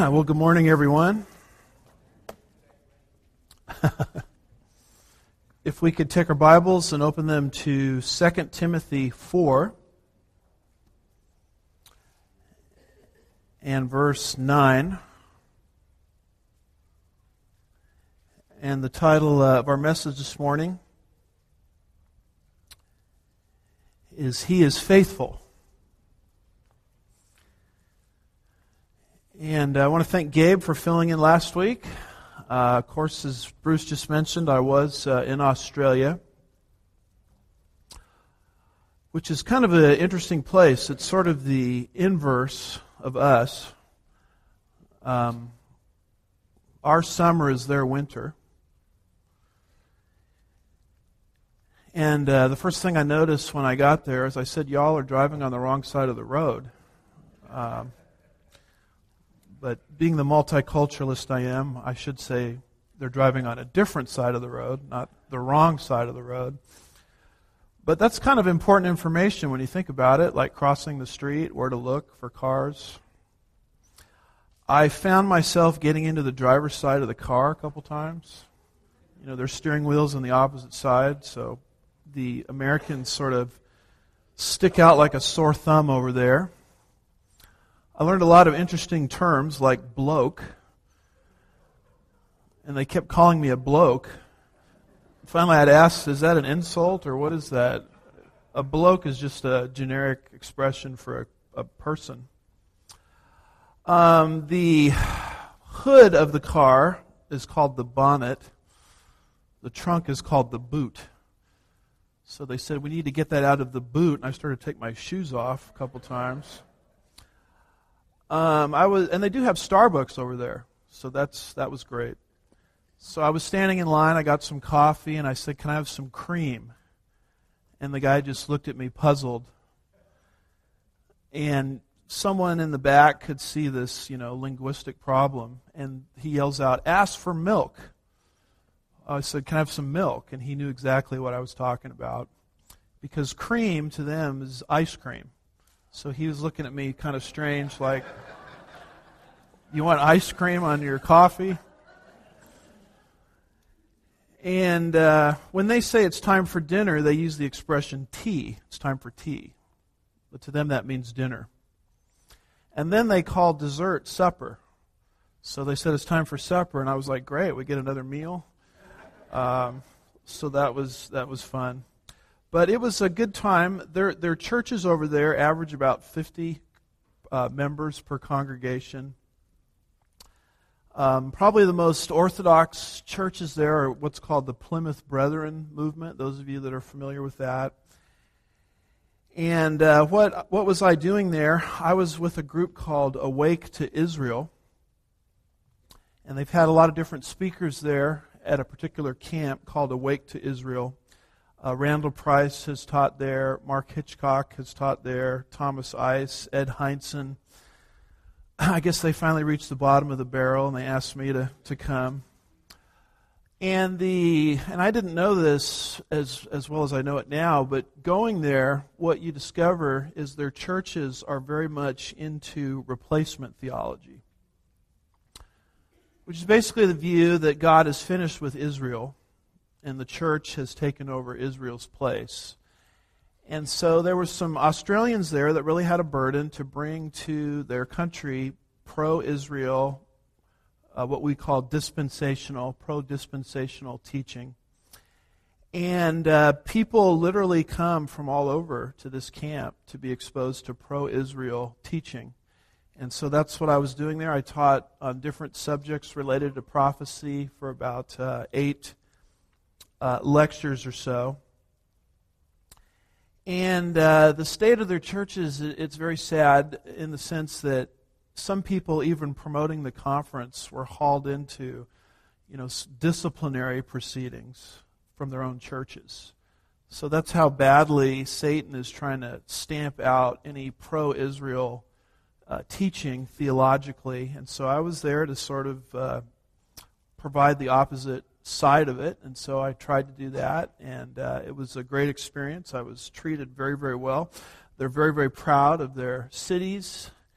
Well, good morning, everyone. If we could take our Bibles and open them to 2 Timothy 4 and verse 9. And the title of our message this morning is He is Faithful. And I want to thank Gabe for filling in last week. Of course, as Bruce just mentioned, I was in Australia, which is kind of an interesting place. It's sort of the inverse of us. Our summer is their winter. And the first thing I noticed when I got there is I said, y'all are driving on the wrong side of the road. But being the multiculturalist I am, I should say they're driving on a different side of the road, not the wrong side of the road. But that's kind of important information when you think about it, like crossing the street, where to look for cars. I found myself getting into the driver's side of the car a couple times. You know, there's steering wheels on the opposite side, so the Americans sort of stick out like a sore thumb over there. I learned a lot of interesting terms like bloke, and they kept calling me a bloke. Finally, I'd asked, is that an insult or what is that? A bloke is just a generic expression for a person. The hood of the car is called the bonnet. The trunk is called the boot. So they said, we need to get that out of the boot, and I started to take my shoes off a couple times. And they do have Starbucks over there, so that was great. So I was standing in line, I got some coffee, and I said, can I have some cream? And the guy just looked at me puzzled. And someone in the back could see this, linguistic problem, and he yells out, ask for milk. I said, can I have some milk? And he knew exactly what I was talking about, because cream to them is ice cream. So he was looking at me kind of strange, like, you want ice cream on your coffee? And when they say it's time for dinner, they use the expression tea. It's time for tea. But to them that means dinner. And then they call dessert supper. So they said it's time for supper, and I was like, great, we get another meal. So that was fun. But it was a good time. Their churches over there average about 50 members per congregation. Probably the most orthodox churches there are what's called the Plymouth Brethren movement, those of you that are familiar with that. And what was I doing there? I was with a group called Awake to Israel. And they've had a lot of different speakers there at a particular camp called Awake to Israel. Randall Price has taught there. Mark Hitchcock has taught there. Thomas Ice, Ed Heinzen. I guess they finally reached the bottom of the barrel, and they asked me to come. And I didn't know this as well as I know it now, but going there, what you discover is their churches are very much into replacement theology, which is basically the view that God is finished with Israel, and the church has taken over Israel's place. And so there were some Australians there that really had a burden to bring to their country pro-Israel, what we call pro-dispensational teaching. And people literally come from all over to this camp to be exposed to pro-Israel teaching. And so that's what I was doing there. I taught on different subjects related to prophecy for about 8 lectures or so. And the state of their churches, it's very sad in the sense that some people, even promoting the conference, were hauled into, disciplinary proceedings from their own churches. So that's how badly Satan is trying to stamp out any pro-Israel teaching theologically. And so I was there to sort of provide the opposite side of it, and so I tried to do that, and it was a great experience. I was treated very, very well. They're very, very proud of their cities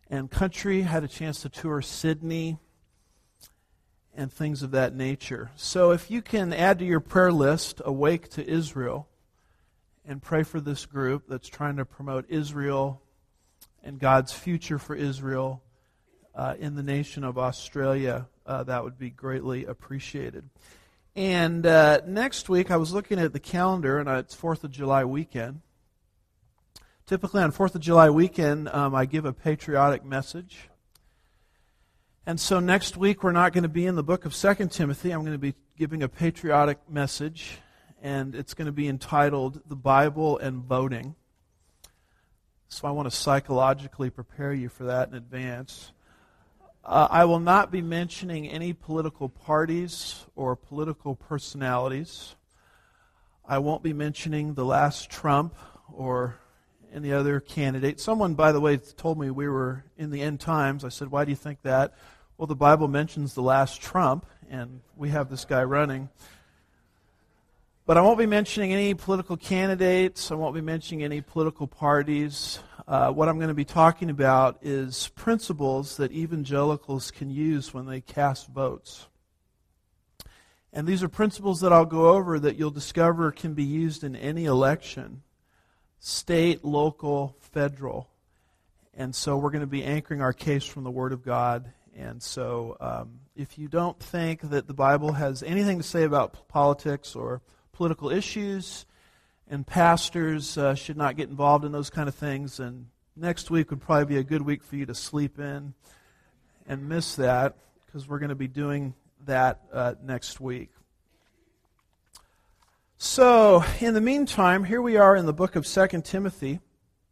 and country. Had a chance to tour Sydney and things of that nature. So if you can add to your prayer list, Awake to Israel, and pray for this group that's trying to promote Israel and God's future for Israel in the nation of Australia, that would be greatly appreciated. And next week, I was looking at the calendar, and it's 4th of July weekend. Typically on 4th of July weekend, I give a patriotic message. And so next week, we're not going to be in the book of 2 Timothy. I'm going to be giving a patriotic message, and it's going to be entitled The Bible and Voting. So I want to psychologically prepare you for that in advance. I will not be mentioning any political parties or political personalities. I won't be mentioning the last Trump or any other candidate. Someone, by the way, told me we were in the end times. I said, why do you think that? Well, the Bible mentions the last Trump, and we have this guy running. But I won't be mentioning any political candidates. I won't be mentioning any political parties. What I'm going to be talking about is principles that evangelicals can use when they cast votes. And these are principles that I'll go over that you'll discover can be used in any election, state, local, federal. And so we're going to be anchoring our case from the Word of God. And so if you don't think that the Bible has anything to say about politics or political issues, and pastors should not get involved in those kind of things, and next week would probably be a good week for you to sleep in and miss that, because we're going to be doing that next week. So, in the meantime, here we are in the book of 2 Timothy.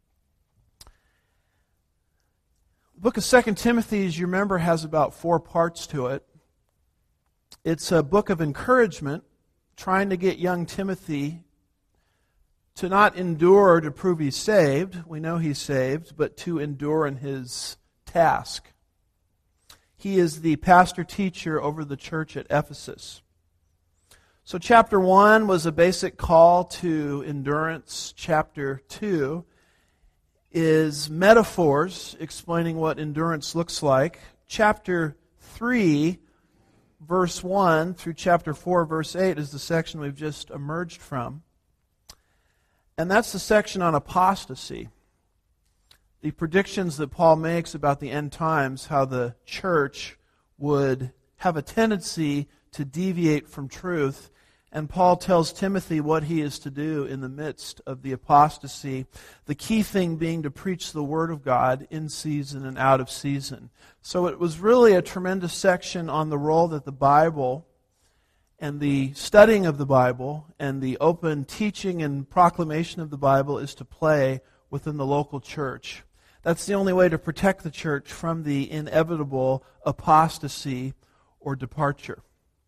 The book of 2 Timothy, as you remember, has about 4 parts to it. It's a book of encouragement, trying to get young Timothy to not endure to prove he's saved. We know he's saved, but to endure in his task. He is the pastor-teacher over the church at Ephesus. So chapter 1 was a basic call to endurance. Chapter 2 is metaphors explaining what endurance looks like. Chapter 3, verse 1 through chapter 4, verse 8 is the section we've just emerged from. And that's the section on apostasy. The predictions that Paul makes about the end times, how the church would have a tendency to deviate from truth. And Paul tells Timothy what he is to do in the midst of the apostasy. The key thing being to preach the Word of God in season and out of season. So it was really a tremendous section on the role that the Bible and the studying of the Bible and the open teaching and proclamation of the Bible is to play within the local church. That's the only way to protect the church from the inevitable apostasy or departure.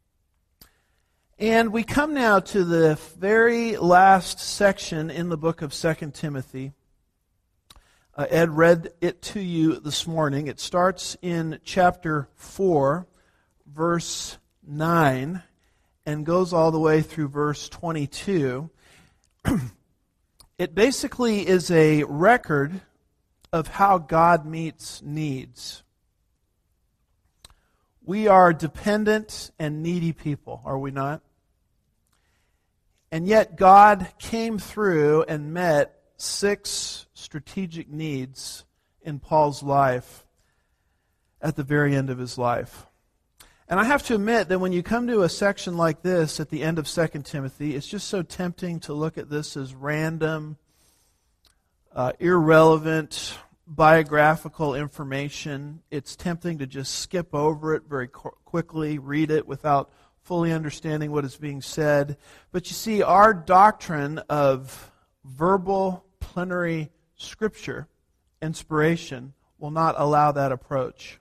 And we come now to the very last section in the book of 2 Timothy. Ed read it to you this morning. It starts in chapter 4, verse 9, and goes all the way through verse 22. It basically is a record of how God meets needs. We are dependent and needy people, are we not? And yet God came through and met 6 strategic needs in Paul's life at the very end of his life. And I have to admit that when you come to a section like this at the end of 2 Timothy, it's just so tempting to look at this as random, irrelevant, biographical information. It's tempting to just skip over it very quickly, read it without fully understanding what is being said. But you see, our doctrine of verbal plenary scripture, inspiration, will not allow that approach.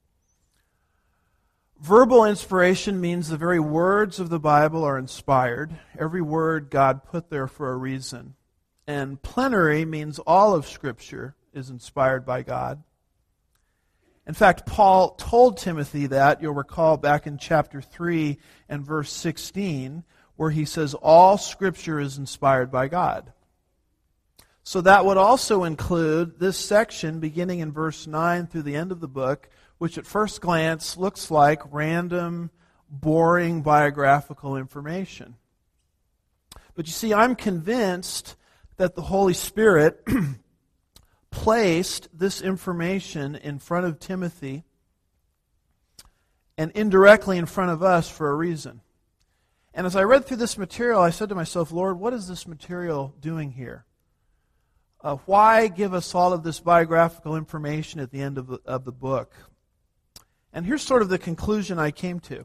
Verbal inspiration means the very words of the Bible are inspired. Every word God put there for a reason. And plenary means all of Scripture is inspired by God. In fact, Paul told Timothy that. You'll recall back in chapter 3 and verse 16, where he says, all Scripture is inspired by God. So that would also include this section beginning in verse 9 through the end of the book, which at first glance looks like random, boring biographical information. But you see, I'm convinced that the Holy Spirit placed this information in front of Timothy and indirectly in front of us for a reason. And as I read through this material, I said to myself, Lord, what is this material doing here? Why give us all of this biographical information at the end of the book? And here's sort of the conclusion I came to.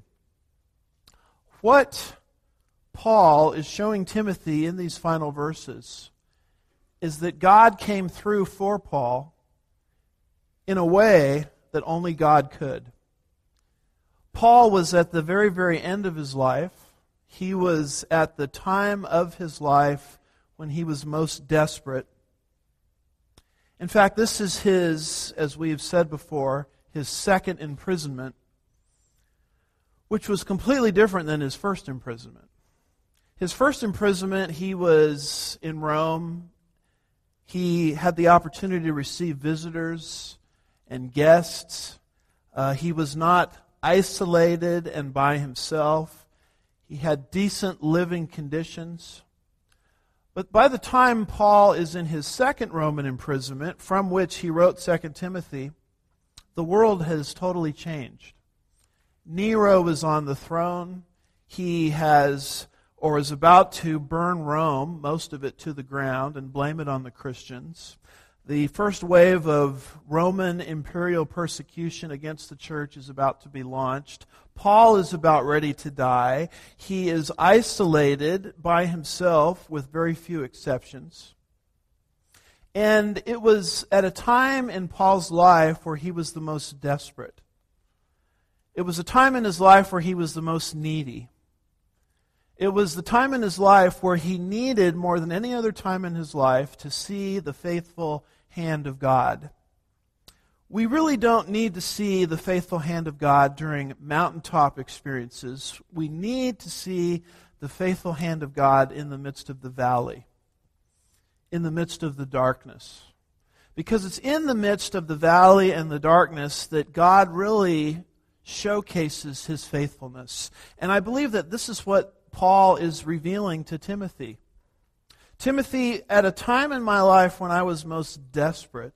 What Paul is showing Timothy in these final verses is that God came through for Paul in a way that only God could. Paul was at the very, very end of his life. He was at the time of his life when he was most desperate. In fact, this is his, as we have said before, his second imprisonment, which was completely different than his first imprisonment. His first imprisonment, he was in Rome. He had the opportunity to receive visitors and guests. He was not isolated and by himself. He had decent living conditions. But by the time Paul is in his second Roman imprisonment, from which he wrote 2 Timothy, the world has totally changed. Nero is on the throne. He has, or is about to, burn Rome, most of it to the ground, and blame it on the Christians. The first wave of Roman imperial persecution against the church is about to be launched. Paul is about ready to die. He is isolated by himself with very few exceptions. And it was at a time in Paul's life where he was the most desperate. It was a time in his life where he was the most needy. It was the time in his life where he needed more than any other time in his life to see the faithful hand of God. We really don't need to see the faithful hand of God during mountaintop experiences. We need to see the faithful hand of God in the midst of the valley, in the midst of the darkness. Because it's in the midst of the valley and the darkness that God really showcases His faithfulness. And I believe that this is what Paul is revealing to Timothy. Timothy, at a time in my life when I was most desperate,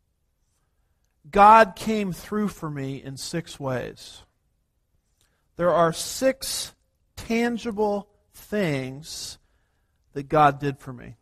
God came through for me in 6 ways. There are 6 tangible things that God did for me.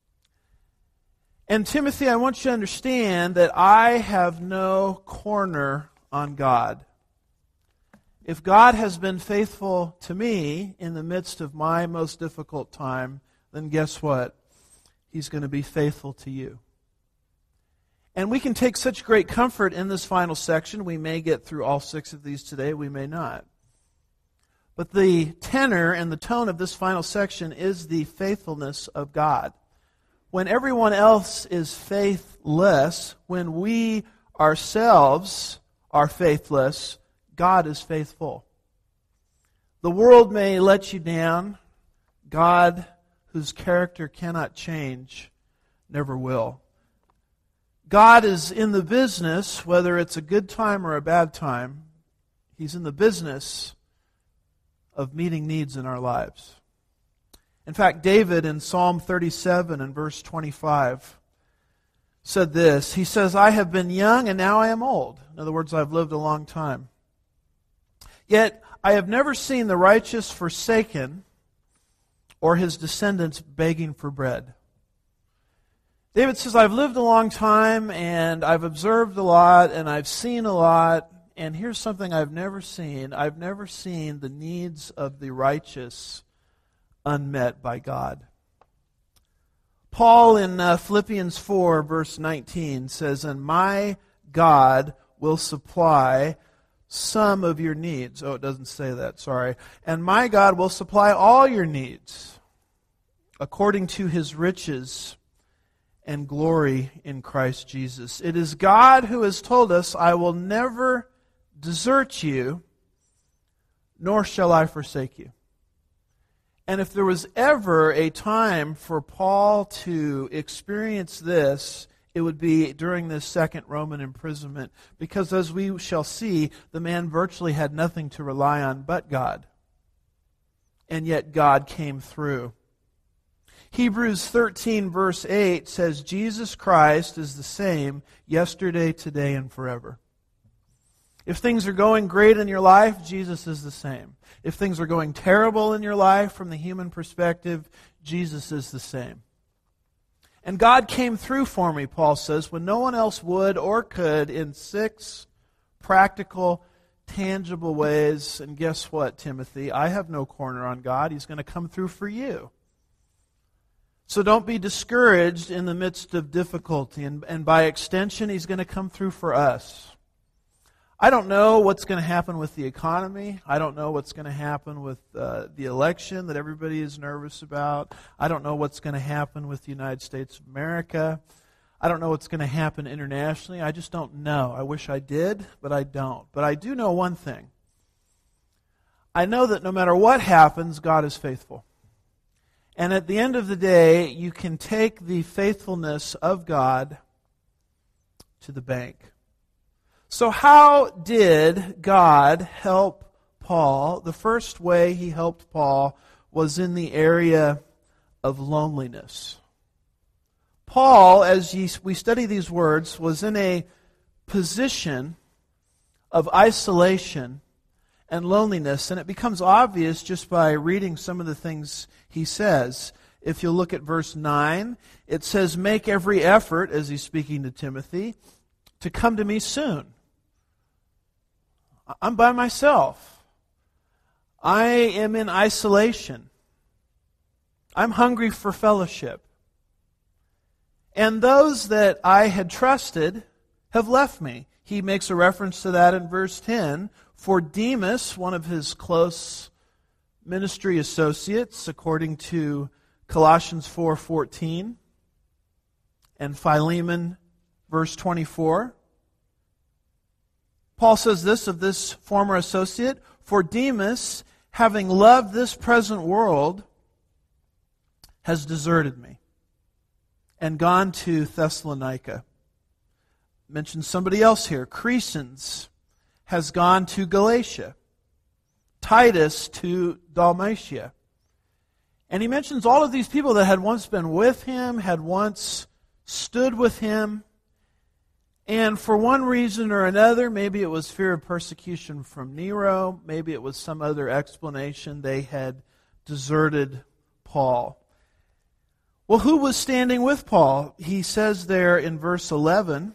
And Timothy, I want you to understand that I have no corner on God. If God has been faithful to me in the midst of my most difficult time, then guess what? He's going to be faithful to you. And we can take such great comfort in this final section. We may get through all 6 of these today, we may not. But the tenor and the tone of this final section is the faithfulness of God. When everyone else is faithless, when we ourselves are faithless, God is faithful. The world may let you down. God, whose character cannot change, never will. God is in the business, whether it's a good time or a bad time, He's in the business of meeting needs in our lives. In fact, David in Psalm 37 and verse 25 said this. He says, I have been young and now I am old. In other words, I've lived a long time. Yet I have never seen the righteous forsaken or his descendants begging for bread. David says, I've lived a long time and I've observed a lot and I've seen a lot. And here's something I've never seen. I've never seen the needs of the righteous unmet by God. Paul in Philippians 4 verse 19 says, and my God will supply some of your needs. Oh, it doesn't say that, sorry. And my God will supply all your needs according to His riches and glory in Christ Jesus. It is God who has told us, I will never desert you, nor shall I forsake you. And if there was ever a time for Paul to experience this, it would be during this second Roman imprisonment. Because as we shall see, the man virtually had nothing to rely on but God. And yet God came through. Hebrews 13 verse 8 says, Jesus Christ is the same yesterday, today, and forever. If things are going great in your life, Jesus is the same. If things are going terrible in your life from the human perspective, Jesus is the same. And God came through for me, Paul says, when no one else would or could, in 6 practical, tangible ways. And guess what, Timothy? I have no corner on God. He's going to come through for you. So don't be discouraged in the midst of difficulty. And by extension, He's going to come through for us. I don't know what's going to happen with the economy. I don't know what's going to happen with the election that everybody is nervous about. I don't know what's going to happen with the United States of America. I don't know what's going to happen internationally. I just don't know. I wish I did, but I don't. But I do know one thing. I know that no matter what happens, God is faithful. And at the end of the day, you can take the faithfulness of God to the bank. So how did God help Paul? The first way He helped Paul was in the area of loneliness. Paul, as we study these words, was in a position of isolation and loneliness, and it becomes obvious just by reading some of the things he says. If you look at verse 9, it says, "Make every effort," as he's speaking to Timothy, "to come to me soon." I'm by myself. I am in isolation. I'm hungry for fellowship. And those that I had trusted have left me. He makes a reference to that in verse 10. For Demas, one of his close ministry associates, according to Colossians 4:14, and Philemon, verse 24. Paul says this of this former associate, "For Demas, having loved this present world, has deserted me and gone to Thessalonica." Mention somebody else here. Crescens has gone to Galatia. Titus to Dalmatia. And he mentions all of these people that had once been with him, had once stood with him, and for one reason or another, maybe it was fear of persecution from Nero, maybe it was some other explanation, they had deserted Paul. Well, who was standing with Paul? He says there in verse 11,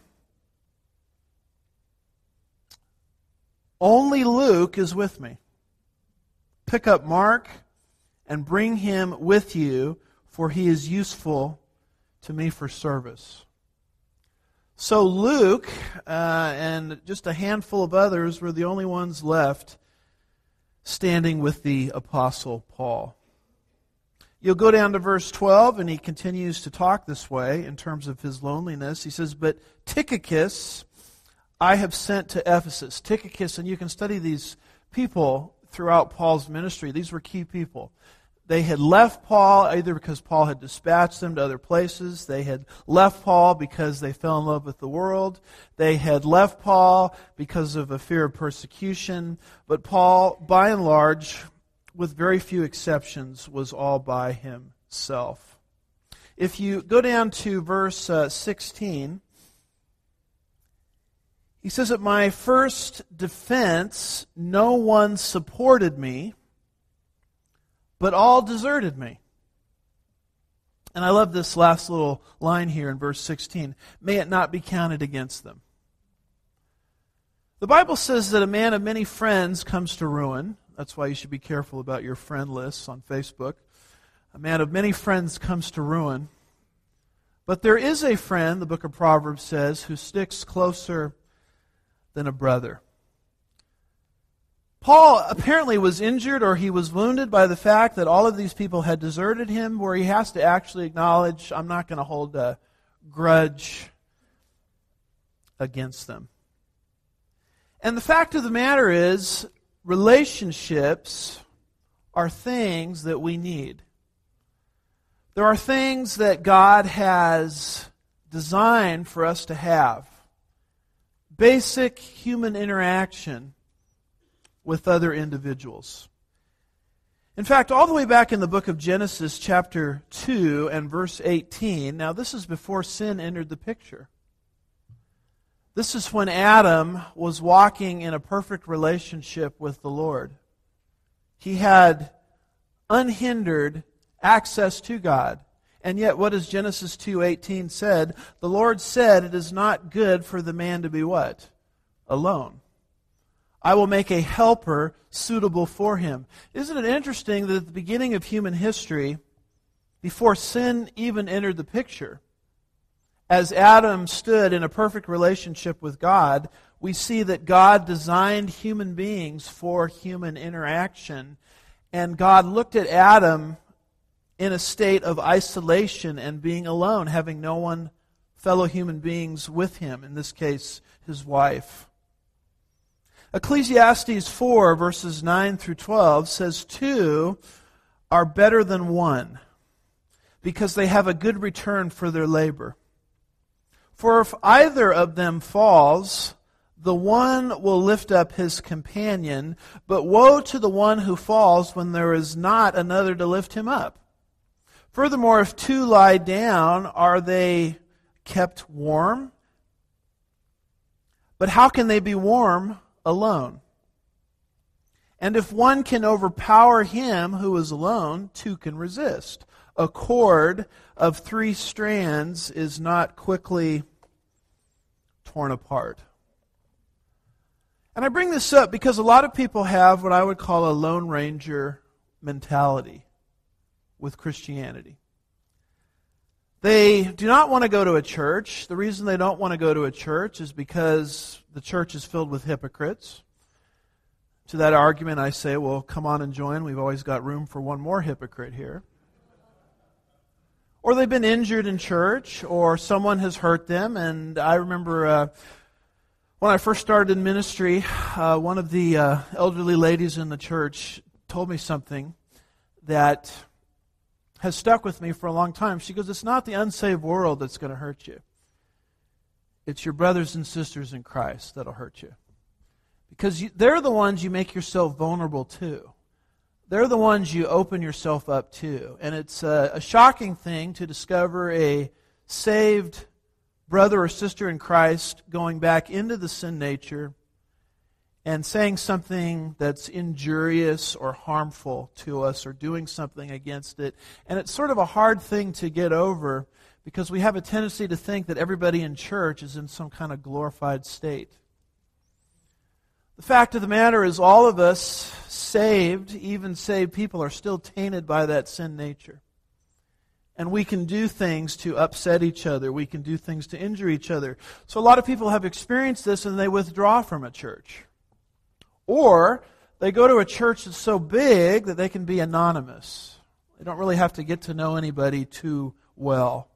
"Only Luke is with me. Pick up Mark and bring him with you, for he is useful to me for service." So Luke and just a handful of others were the only ones left standing with the Apostle Paul. You'll go down to verse 12, and he continues to talk this way in terms of his loneliness. He says, "But Tychicus I have sent to Ephesus." Tychicus, and you can study these people throughout Paul's ministry. These were key people. They had left Paul either because Paul had dispatched them to other places. They had left Paul because they fell in love with the world. They had left Paul because of a fear of persecution. But Paul, by and large, with very few exceptions, was all by himself. If you go down to verse 16, he says, "At my first defense, no one supported me, but all deserted me." And I love this last little line here in verse 16. "May it not be counted against them." The Bible says that a man of many friends comes to ruin. That's why you should be careful about your friend lists on Facebook. A man of many friends comes to ruin. But there is a friend, the book of Proverbs says, who sticks closer than a brother. Paul apparently was injured, or he was wounded by the fact that all of these people had deserted him, where he has to actually acknowledge, I'm not going to hold a grudge against them. And the fact of the matter is, relationships are things that we need. There are things that God has designed for us to have. Basic human interaction with other individuals. In fact, all the way back in the book of Genesis, chapter 2 and verse 18, now this is before sin entered the picture. This is when Adam was walking in a perfect relationship with the Lord. He had unhindered access to God. And yet, what does Genesis 2:18 said? The Lord said, it is not good for the man to be what? Alone. I will make a helper suitable for him. Isn't it interesting that at the beginning of human history, before sin even entered the picture, as Adam stood in a perfect relationship with God, we see that God designed human beings for human interaction. And God looked at Adam in a state of isolation and being alone, having no one, fellow human beings with him, in this case, his wife. Ecclesiastes 4, verses 9 through 12 says, 2 are better than 1, because they have a good return for their labor. For if either of them falls, the one will lift up his companion, but woe to the one who falls when there is not another to lift him up. Furthermore, if 2 lie down, are they kept warm? But how can they be warm alone? And if one can overpower him who is alone, 2 can resist. A cord of 3 strands is not quickly torn apart. And I bring this up because a lot of people have what I would call a Lone Ranger mentality with Christianity. They do not want to go to a church. The reason they don't want to go to a church is because the church is filled with hypocrites. To that argument I say, well, come on and join. We've always got room for one more hypocrite here. Or they've been injured in church, or someone has hurt them. And I remember when I first started in ministry, one of the elderly ladies in the church told me something that has stuck with me for a long time. She goes, it's not the unsaved world that's going to hurt you. It's your brothers and sisters in Christ that'll hurt you. Because they're the ones you make yourself vulnerable to. They're the ones you open yourself up to. And it's a shocking thing to discover a saved brother or sister in Christ going back into the sin nature and saying something that's injurious or harmful to us or doing something against it. And it's sort of a hard thing to get over because we have a tendency to think that everybody in church is in some kind of glorified state. The fact of the matter is all of us saved, even saved people, are still tainted by that sin nature. And we can do things to upset each other. We can do things to injure each other. So a lot of people have experienced this and they withdraw from a church. Or they go to a church that's so big that they can be anonymous. They don't really have to get to know anybody too well.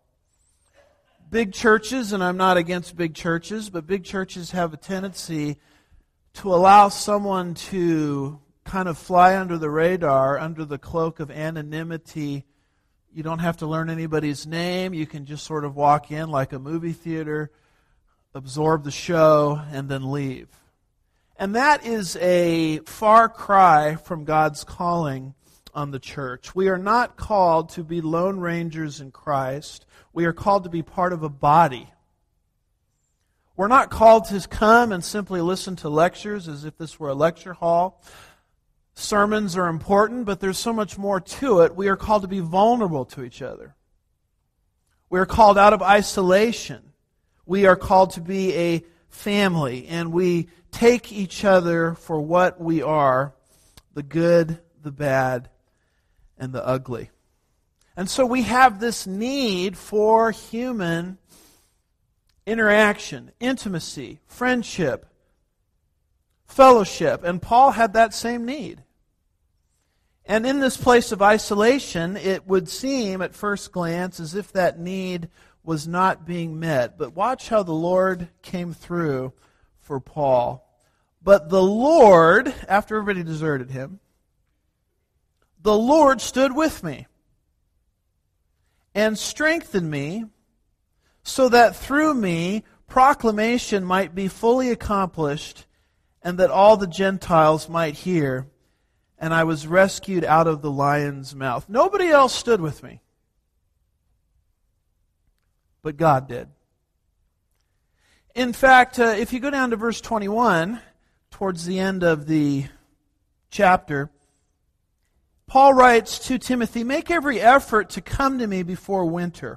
Big churches, and I'm not against big churches, but big churches have a tendency to allow someone to kind of fly under the radar, under the cloak of anonymity. You don't have to learn anybody's name. You can just sort of walk in like a movie theater, absorb the show, and then leave. And that is a far cry from God's calling on the church. We are not called to be lone rangers in Christ. We are called to be part of a body. We're not called to come and simply listen to lectures as if this were a lecture hall. Sermons are important, but there's so much more to it. We are called to be vulnerable to each other. We are called out of isolation. We are called to be a family, and we take each other for what we are, the good, the bad, and the ugly. And so we have this need for human interaction, intimacy, friendship, fellowship. And Paul had that same need. And in this place of isolation, it would seem at first glance as if that need was not being met. But watch how the Lord came through for Paul. But the Lord, after everybody deserted him, the Lord stood with me and strengthened me, so that through me proclamation might be fully accomplished, and that all the Gentiles might hear. And I was rescued out of the lion's mouth. Nobody else stood with me, but God did. In fact, if you go down to verse 21, towards the end of the chapter, Paul writes to Timothy, "Make every effort to come to me before winter."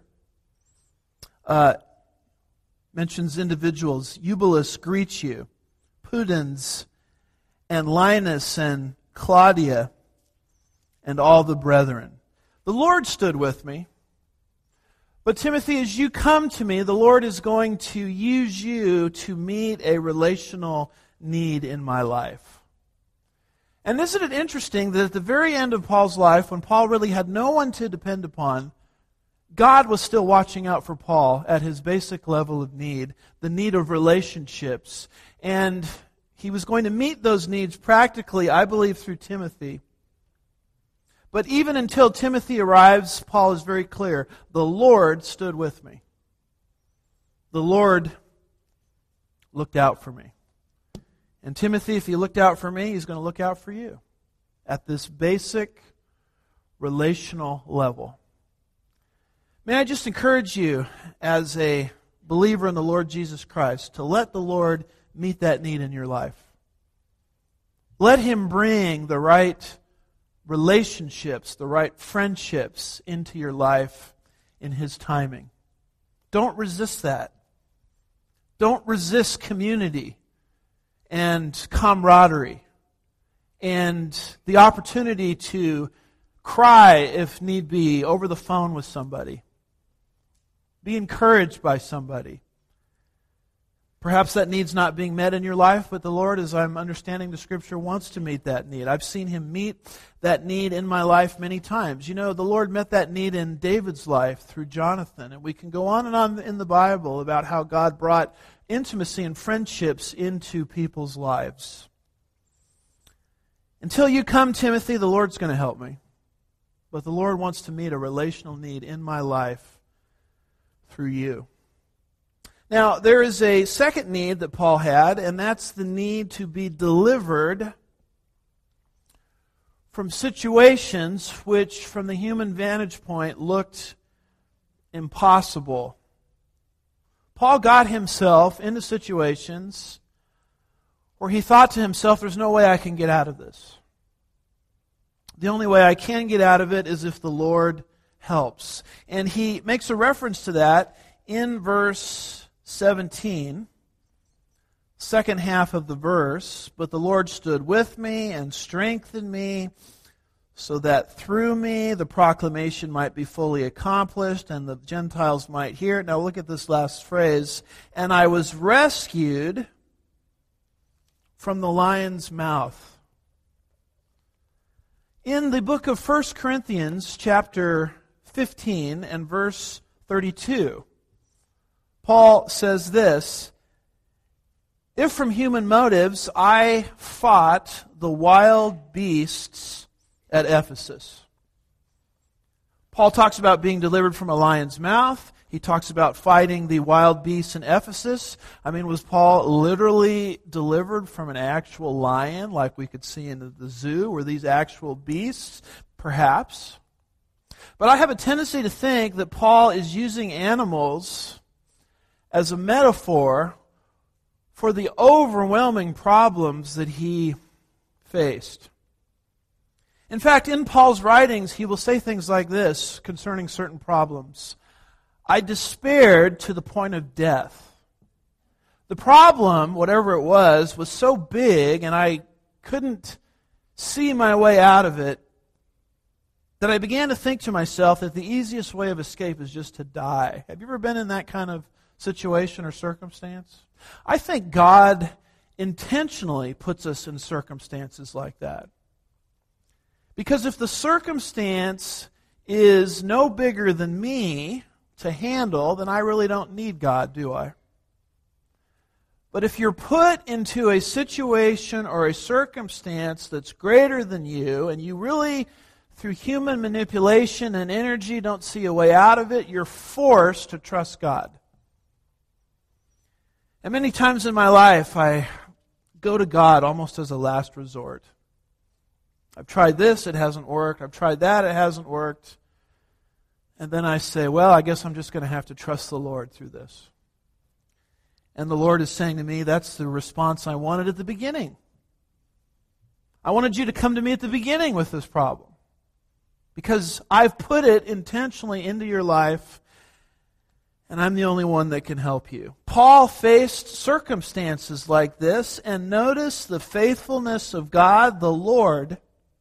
Mentions individuals. Eubulus greets you. Pudens and Linus and Claudia and all the brethren. The Lord stood with me. But Timothy, as you come to me, the Lord is going to use you to meet a relational need in my life. And isn't it interesting that at the very end of Paul's life, when Paul really had no one to depend upon, God was still watching out for Paul at his basic level of need, the need of relationships. And he was going to meet those needs practically, I believe, through Timothy. But even until Timothy arrives, Paul is very clear. The Lord stood with me. The Lord looked out for me. And Timothy, if he looked out for me, he's going to look out for you at this basic relational level. May I just encourage you as a believer in the Lord Jesus Christ to let the Lord meet that need in your life. Let Him bring the right relationships, the right friendships into your life in His timing. Don't resist that. Don't resist community and camaraderie and the opportunity to cry, if need be, over the phone with somebody. Be encouraged by somebody. Perhaps that need's not being met in your life, but the Lord, as I'm understanding the Scripture, wants to meet that need. I've seen Him meet that need in my life many times. You know, the Lord met that need in David's life through Jonathan. And we can go on and on in the Bible about how God brought intimacy and friendships into people's lives. Until you come, Timothy, the Lord's going to help me. But the Lord wants to meet a relational need in my life through you. Now, there is a second need that Paul had, and that's the need to be delivered from situations which, from the human vantage point, looked impossible. Paul got himself into situations where he thought to himself, there's no way I can get out of this. The only way I can get out of it is if the Lord helps. And he makes a reference to that in verse 17, second half of the verse. But the Lord stood with me and strengthened me, so that through me the proclamation might be fully accomplished and the Gentiles might hear it. Now look at this last phrase. And I was rescued from the lion's mouth. In the book of 1 Corinthians, chapter 15 and verse 32, Paul says this, if from human motives I fought the wild beasts at Ephesus. Paul talks about being delivered from a lion's mouth. He talks about fighting the wild beasts in Ephesus. I mean, was Paul literally delivered from an actual lion like we could see in the zoo? Were these actual beasts? Perhaps. But I have a tendency to think that Paul is using animals as a metaphor for the overwhelming problems that he faced. In fact, in Paul's writings, he will say things like this concerning certain problems. I despaired to the point of death. The problem, whatever it was so big and I couldn't see my way out of it that I began to think to myself that the easiest way of escape is just to die. Have you ever been in that kind of situation or circumstance? I think God intentionally puts us in circumstances like that. Because if the circumstance is no bigger than me to handle, then I really don't need God, do I? But if you're put into a situation or a circumstance that's greater than you, and you really through human manipulation and energy, don't see a way out of it, you're forced to trust God. And many times in my life, I go to God almost as a last resort. I've tried this, it hasn't worked. I've tried that, it hasn't worked. And then I say, well, I guess I'm just going to have to trust the Lord through this. And the Lord is saying to me, that's the response I wanted at the beginning. I wanted you to come to me at the beginning with this problem. Because I've put it intentionally into your life, and I'm the only one that can help you. Paul faced circumstances like this, and notice the faithfulness of God, the Lord,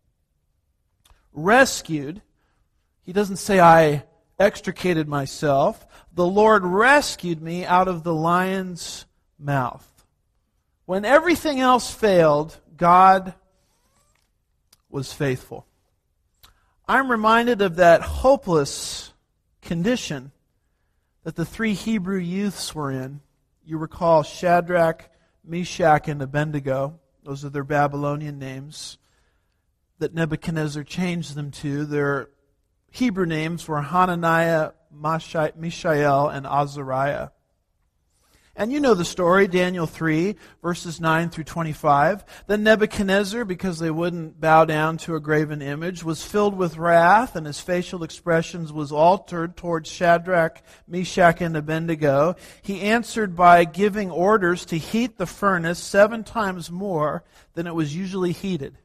rescued. He doesn't say, I extricated myself. The Lord rescued me out of the lion's mouth. When everything else failed, God was faithful. I'm reminded of that hopeless condition that the three Hebrew youths were in. You recall Shadrach, Meshach, and Abednego. Those are their Babylonian names that Nebuchadnezzar changed them to. Their Hebrew names were Hananiah, Mishael, and Azariah. And you know the story, Daniel 3, verses 9 through 25. Then Nebuchadnezzar, because they wouldn't bow down to a graven image, was filled with wrath, and his facial expressions was altered towards Shadrach, Meshach, and Abednego. He answered by giving orders to heat the furnace 7 times more than it was usually heated.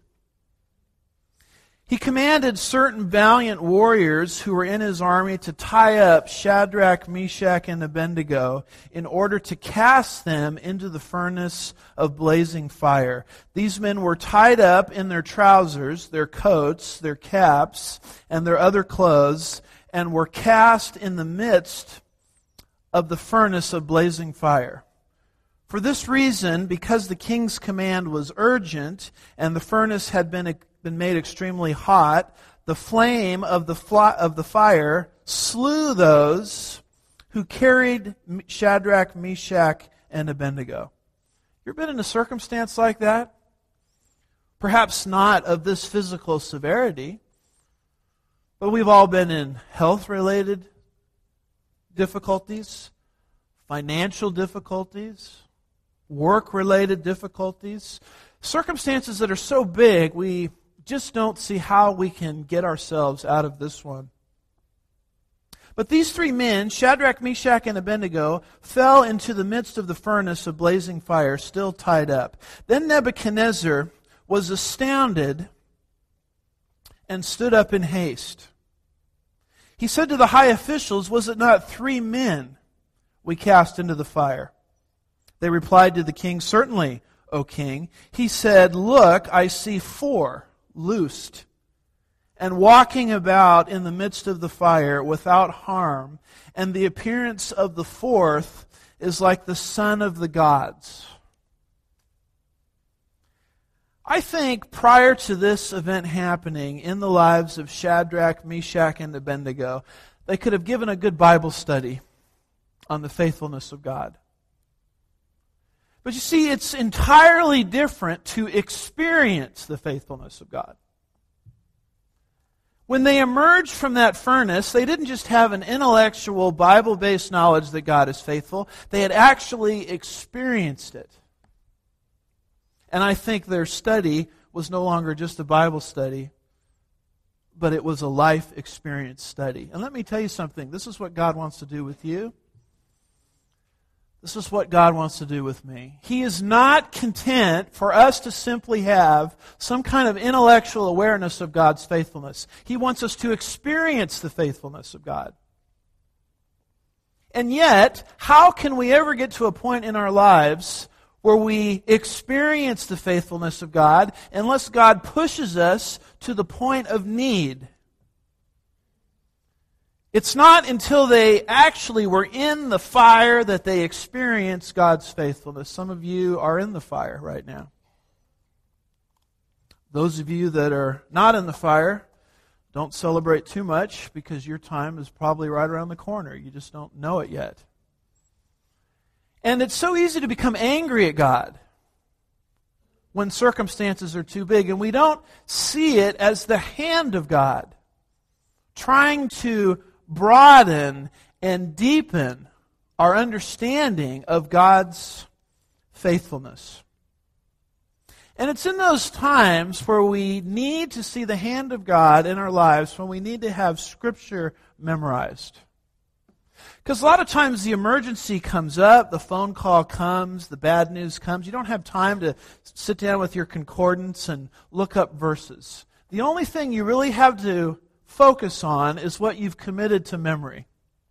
He commanded certain valiant warriors who were in his army to tie up Shadrach, Meshach, and Abednego in order to cast them into the furnace of blazing fire. These men were tied up in their trousers, their coats, their caps, and their other clothes, and were cast in the midst of the furnace of blazing fire. For this reason, because the king's command was urgent, and the furnace had been made extremely hot, the flame of the fire slew those who carried Shadrach, Meshach, and Abednego. You ever been in a circumstance like that? Perhaps not of this physical severity, but we've all been in health-related difficulties, financial difficulties, work-related difficulties, circumstances that are so big we just don't see how we can get ourselves out of this one. But these 3 men, Shadrach, Meshach, and Abednego, fell into the midst of the furnace of blazing fire, still tied up. Then Nebuchadnezzar was astounded and stood up in haste. He said to the high officials, "Was it not 3 men we cast into the fire?" They replied to the king, "Certainly, O king." He said, "Look, I see 4 loosed and walking about in the midst of the fire without harm, and the appearance of the 4th is like the son of the gods." I think prior to this event happening in the lives of Shadrach, Meshach, and Abednego, they could have given a good Bible study on the faithfulness of God. But you see, it's entirely different to experience the faithfulness of God. When they emerged from that furnace, they didn't just have an intellectual, Bible-based knowledge that God is faithful. They had actually experienced it. And I think their study was no longer just a Bible study, but it was a life experience study. And let me tell you something. This is what God wants to do with you. This is what God wants to do with me. He is not content for us to simply have some kind of intellectual awareness of God's faithfulness. He wants us to experience the faithfulness of God. And yet, how can we ever get to a point in our lives where we experience the faithfulness of God unless God pushes us to the point of need? It's not until they actually were in the fire that they experience God's faithfulness. Some of you are in the fire right now. Those of you that are not in the fire, don't celebrate too much because your time is probably right around the corner. You just don't know it yet. And it's so easy to become angry at God when circumstances are too big, and we don't see it as the hand of God trying to broaden and deepen our understanding of God's faithfulness. And it's in those times where we need to see the hand of God in our lives, when we need to have Scripture memorized. Because a lot of times the emergency comes up, the phone call comes, the bad news comes. You don't have time to sit down with your concordance and look up verses. The only thing you really have to focus on is what you've committed to memory.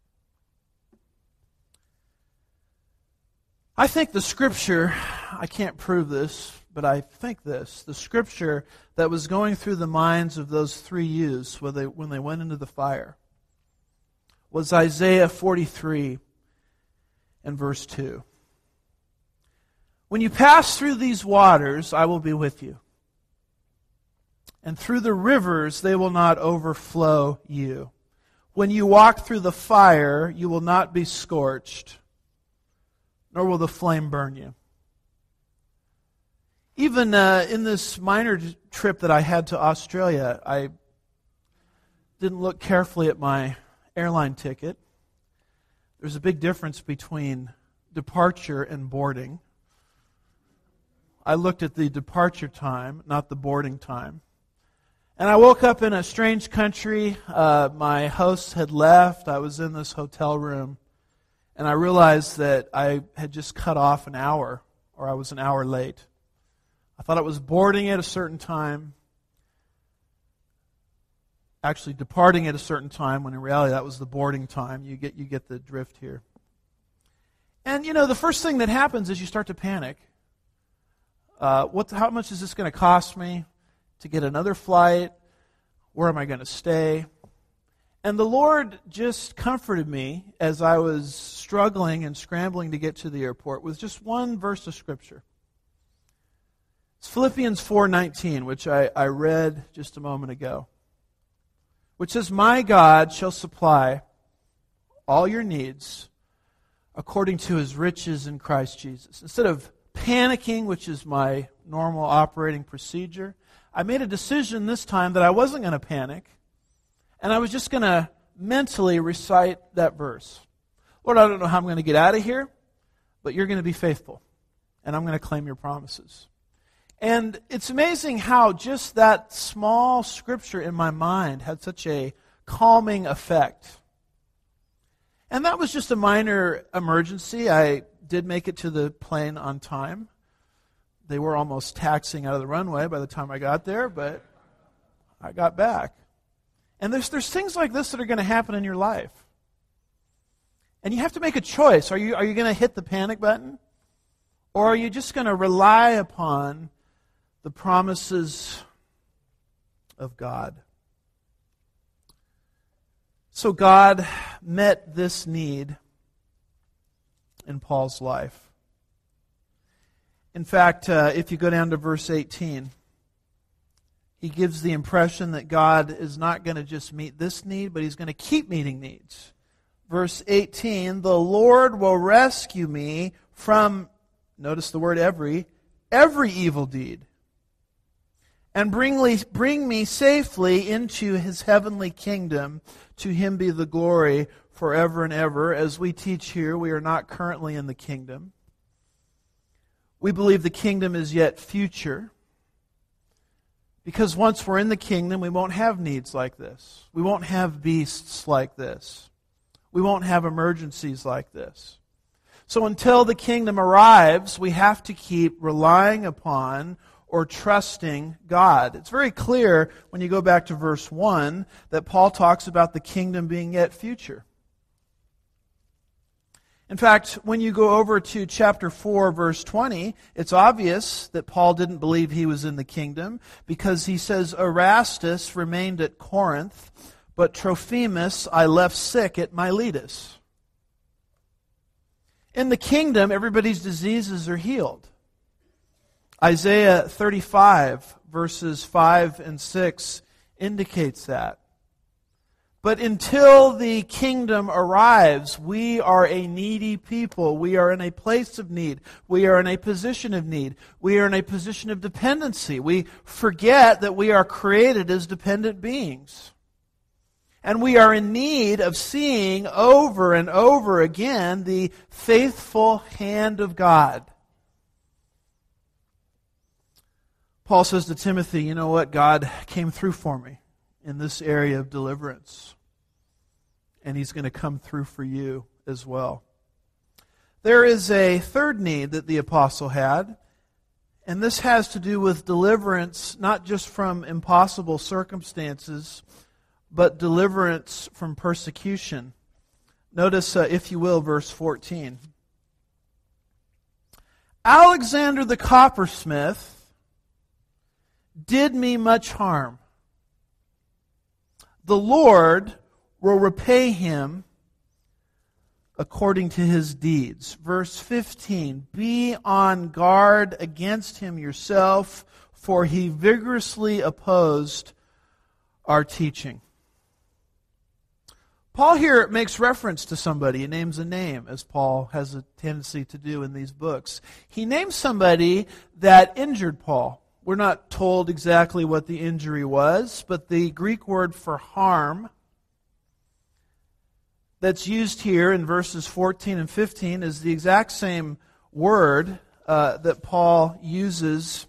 I think the Scripture, I can't prove this, but I think this, the Scripture that was going through the minds of those three youths when they went into the fire was Isaiah 43 and verse 2. When you pass through these waters, I will be with you. And through the rivers, they will not overflow you. When you walk through the fire, you will not be scorched, nor will the flame burn you. Even in this minor trip that I had to Australia, I didn't look carefully at my airline ticket. There's a big difference between departure and boarding. I looked at the departure time, not the boarding time. And I woke up in a strange country. My host had left. I was in this hotel room. And I realized that I had just cut off an hour, or I was an hour late. I thought it was boarding at a certain time, actually departing at a certain time, when in reality that was the boarding time. You get the drift here. And the first thing that happens is you start to panic. How much is this going to cost me to get another flight? Where am I going to stay? And the Lord just comforted me as I was struggling and scrambling to get to the airport with just one verse of Scripture. It's Philippians 4:19, which I read just a moment ago, which says, "My God shall supply all your needs according to His riches in Christ Jesus." Instead of panicking, which is my normal operating procedure, I made a decision this time that I wasn't going to panic, and I was just going to mentally recite that verse. Lord, I don't know how I'm going to get out of here, but you're going to be faithful, and I'm going to claim your promises. And it's amazing how just that small scripture in my mind had such a calming effect. And that was just a minor emergency. I did make it to the plane on time. They were almost taxiing out of the runway by the time I got there, but I got back. And there's things like this that are going to happen in your life. And you have to make a choice. Are you going to hit the panic button? Or are you just going to rely upon the promises of God? So God met this need in Paul's life. In fact, if you go down to verse 18, he gives the impression that God is not going to just meet this need, but He's going to keep meeting needs. Verse 18, "The Lord will rescue me from," notice the word every evil deed, "and bring me safely into His heavenly kingdom. To Him be the glory forever and ever." As we teach here, we are not currently in the kingdom. We believe the kingdom is yet future, because once we're in the kingdom, we won't have needs like this. We won't have beasts like this. We won't have emergencies like this. So until the kingdom arrives, we have to keep relying upon or trusting God. It's very clear when you go back to verse 1 that Paul talks about the kingdom being yet future. In fact, when you go over to chapter 4, verse 20, it's obvious that Paul didn't believe he was in the kingdom, because he says, "Erastus remained at Corinth, but Trophimus I left sick at Miletus." In the kingdom, everybody's diseases are healed. Isaiah 35, verses 5 and 6 indicates that. But until the kingdom arrives, we are a needy people. We are in a place of need. We are in a position of need. We are in a position of dependency. We forget that we are created as dependent beings. And we are in need of seeing over and over again the faithful hand of God. Paul says to Timothy, you know what? God came through for me in this area of deliverance. And He's going to come through for you as well. There is a third need that the apostle had, and this has to do with deliverance, not just from impossible circumstances, but deliverance from persecution. Notice, if you will, verse 14. Alexander the coppersmith did me much harm. The Lord will repay him according to his deeds. Verse 15, be on guard against him yourself, for he vigorously opposed our teaching. Paul here makes reference to somebody. He names a name, as Paul has a tendency to do in these books. He names somebody that injured Paul. We're not told exactly what the injury was, but the Greek word for harm that's used here in verses 14 and 15 is the exact same word that Paul uses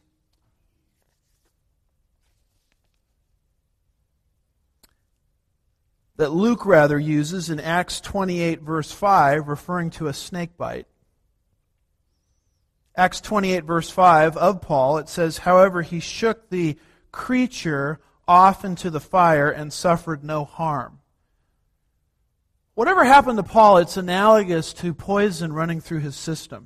that Luke uses in Acts 28 verse 5, referring to a snake bite. Acts 28 verse 5 of Paul, it says, however, he shook the creature off into the fire and suffered no harm. Whatever happened to Paul, it's analogous to poison running through his system.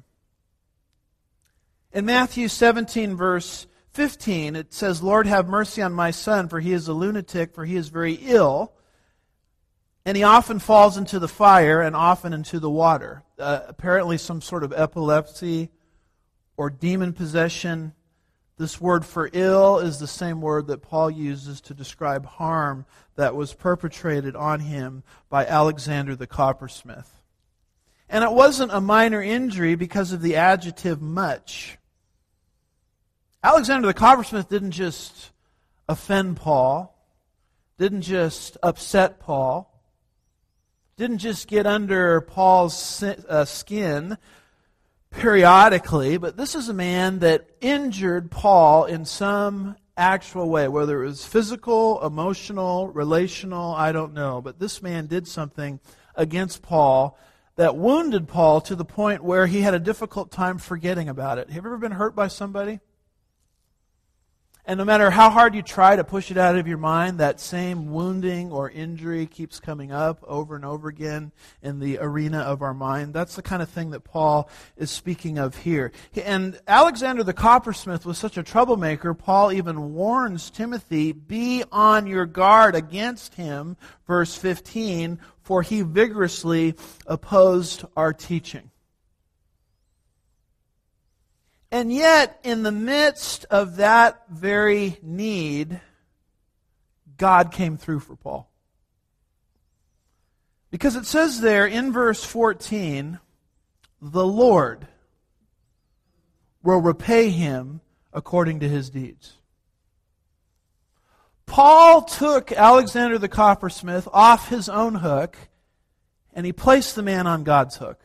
In Matthew 17 verse 15, it says, Lord, have mercy on my son, for he is a lunatic, for he is very ill. And he often falls into the fire and often into the water. Apparently some sort of epilepsy or demon possession. This word for ill is the same word that Paul uses to describe harm that was perpetrated on him by Alexander the coppersmith. And it wasn't a minor injury because of the adjective much. Alexander the coppersmith didn't just offend Paul, didn't just upset Paul, didn't just get under Paul's skin periodically, but this is a man that injured Paul in some actual way, whether it was physical, emotional, relational, I don't know. But this man did something against Paul that wounded Paul to the point where he had a difficult time forgetting about it. Have you ever been hurt by somebody? And no matter how hard you try to push it out of your mind, that same wounding or injury keeps coming up over and over again in the arena of our mind. That's the kind of thing that Paul is speaking of here. And Alexander the coppersmith was such a troublemaker, Paul even warns Timothy, be on your guard against him, verse 15, for he vigorously opposed our teaching. And yet, in the midst of that very need, God came through for Paul. Because it says there in verse 14, the Lord will repay him according to his deeds. Paul took Alexander the coppersmith off his own hook, and he placed the man on God's hook.